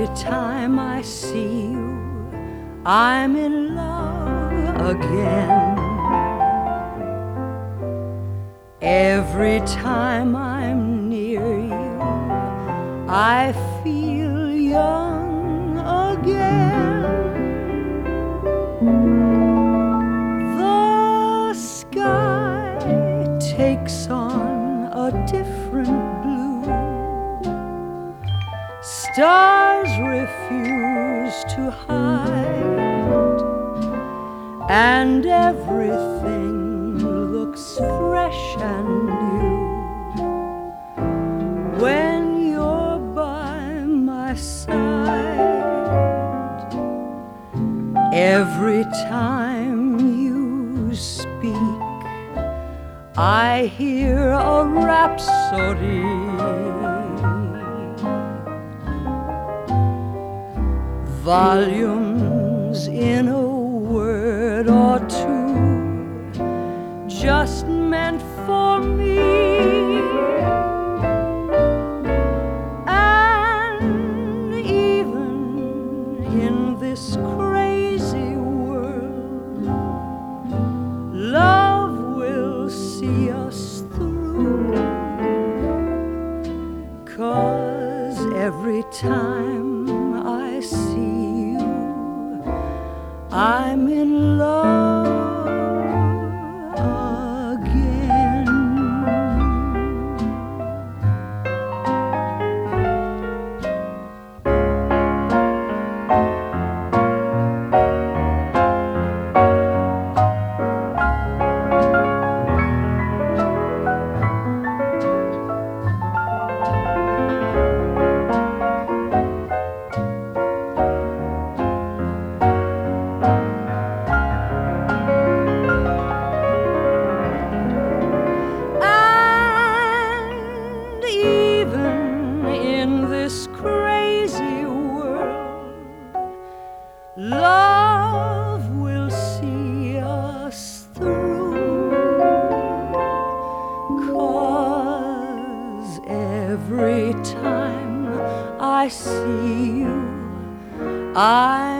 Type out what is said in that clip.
time I see you, I'm in love again. Every time I'm near you, I feel young again. The sky takes on a different blue. Stars refuse to hide, and everything looks fresh and new when you're by my side. Every time you speak, I hear a rhapsody. Volumes in a word or two, just meant for me. And even in this crazy world, love will see us through. 'Cause every time I see you, I'm in love again. Crazy world, love will see us through. 'Cause every time I see you, I